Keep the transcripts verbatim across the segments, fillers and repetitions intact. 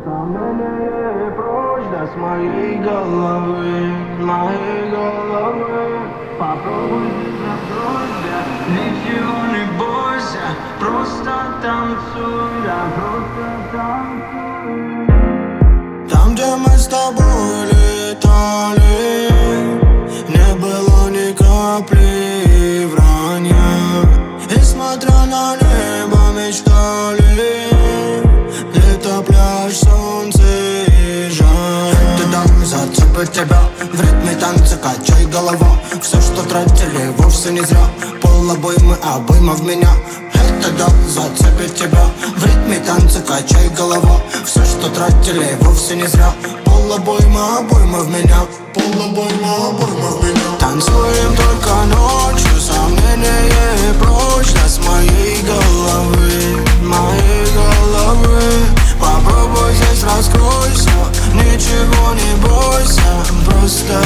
Сомнения прочь, да с моей головы, моей головы. Попробуй закрыть, да, ничего не бойся, просто танцуй, да, просто танцуй. Там, где мы с тобой летали, не было ни капли вранья. И смотря на небо мечтали, лето, пляж, солнце и жарь. Ты дам зацепит тебя, в ритме танца качай голова. Все, что тратили, вовсе не зря. Пол обоймы, обойма в меня. Это да, зацепит тебя, в ритме танца качай голова. Все, что тратили, вовсе не зря. Пол обойма, обойма в меня. Пол обойма, обойма в меня. Танцуем только ночью, сомнения прочь, да с моей головы, моей головы. Попробуй здесь раскройся, ничего не бойся, просто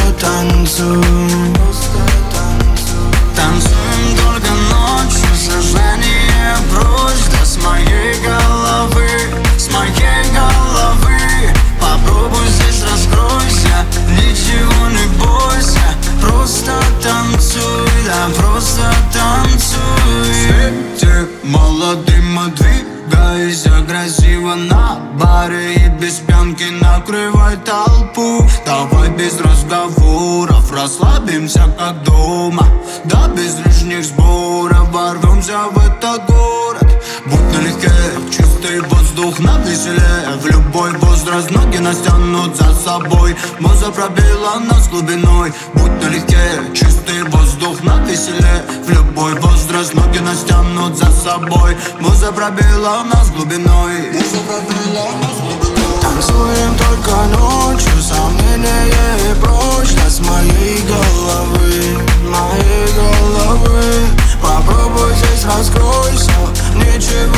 танцуй, просто танцуй. Танцуем только ночью, сожжение прочь, да с моей головы, с моей головы. Попробуй здесь раскройся, ничего не бойся, просто танцуй, да просто танцуй. В свете молодым двигайся красиво на баре и без пьянки накрывай толпу. Давай без разговоров расслабимся как дома, да без лишних сборов ворвемся в этот город. Будь налегке, чистый воздух на веселе. В любой возраст ноги нас тянут за собой. Муза пробила нас глубиной. Будь налегке, чистый воздух на веселе. В любой возраст ноги нас тянут за собой. Муза пробила нас глубиной. Муза пробила нас глубиной. Танцуем только ночью, сомнения прочь, да с моей головы, моей головы. Попробуй здесь раскройся, ничего